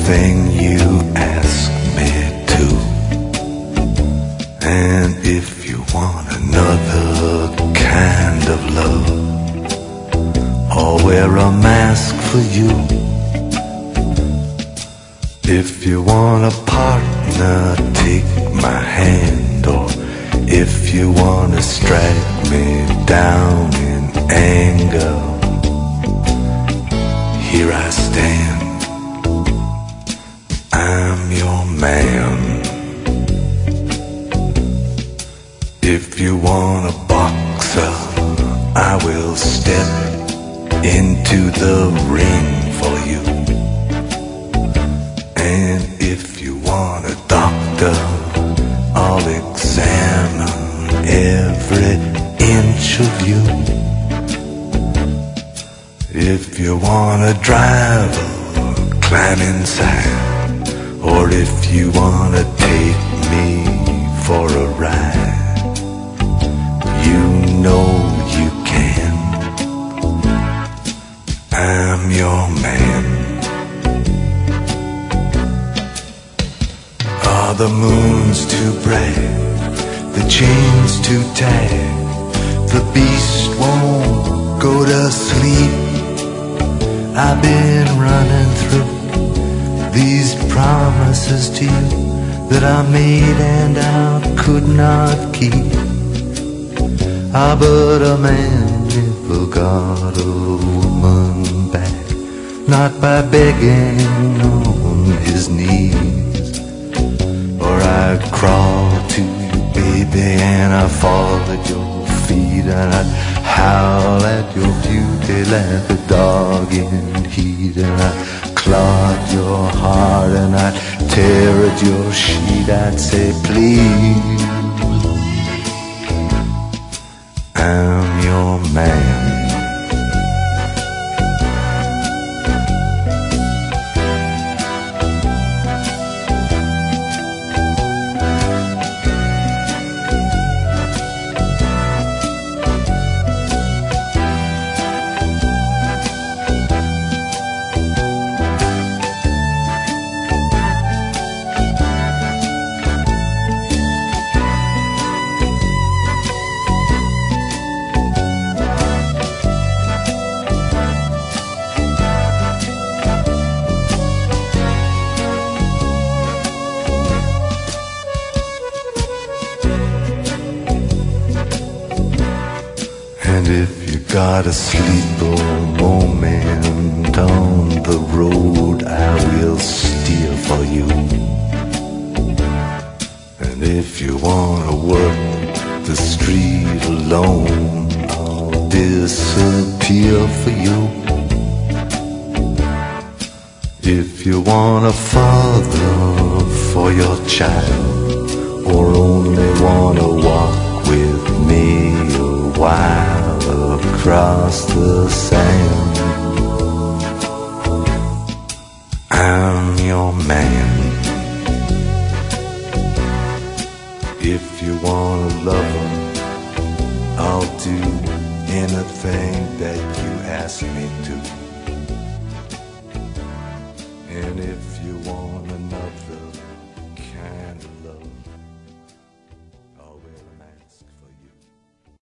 anything you ask me to. And if you want another kind of love, I'll wear a mask for you. If you want a partner, take my hand. Or if you want to strike me down in anger, here I stand, I'm your man. If you want a boxer, I will step into the ring for you. And if you want a doctor, I'll examine every inch of you. If you want a driver, climb inside. Or if you want to take me for a ride, you know you can. I'm your man. Are the moons too bright? The chains too tight? The beast won't go to sleep. I've been running through these promises to you that I made and I could not keep. Ah, but a man never got a woman back, not by begging on his knees. Or I'd crawl to you, baby, and I'd fall at your feet, and I'd howl at your beauty like a dog in heat, and I'd claw at your heart, and I'd tear at your sheet. I'd say, please, I'm your man. And if you got a sleeper moment on the road, I will steer for you. And if you wanna work the street alone, I'll disappear for you. If you want a father for your child, or only wanna walk with me a while across the sand, I'm your man. If you wanna love him, I'll do anything that you ask me to.